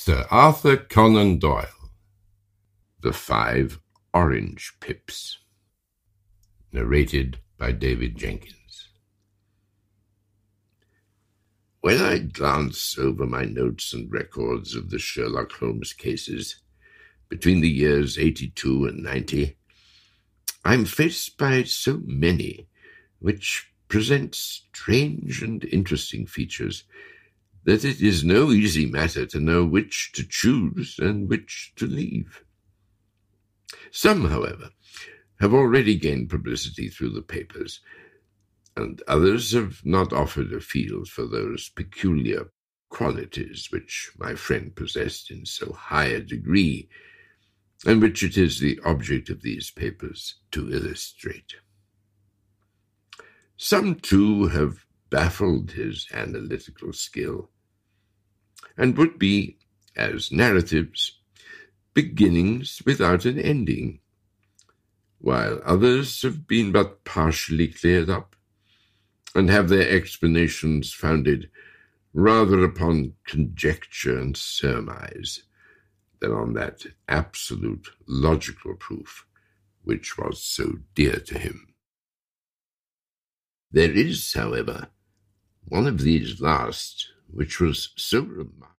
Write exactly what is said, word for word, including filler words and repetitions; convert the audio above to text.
Sir Arthur Conan Doyle. The Five Orange Pips. Narrated by David Jenkins. When I glance over my notes and records of the Sherlock Holmes cases between the years eighty-two and ninety, I'm faced by so many which present strange and interesting features that it is no easy matter to know which to choose and which to leave. Some, however, have already gained publicity through the papers, and others have not offered a field for those peculiar qualities which my friend possessed in so high a degree, and which it is the object of these papers to illustrate. Some, too, have baffled his analytical skill, and would be, as narratives, beginnings without an ending, while others have been but partially cleared up, and have their explanations founded rather upon conjecture and surmise than on that absolute logical proof which was so dear to him. There is, however, one of these last which was so remarkable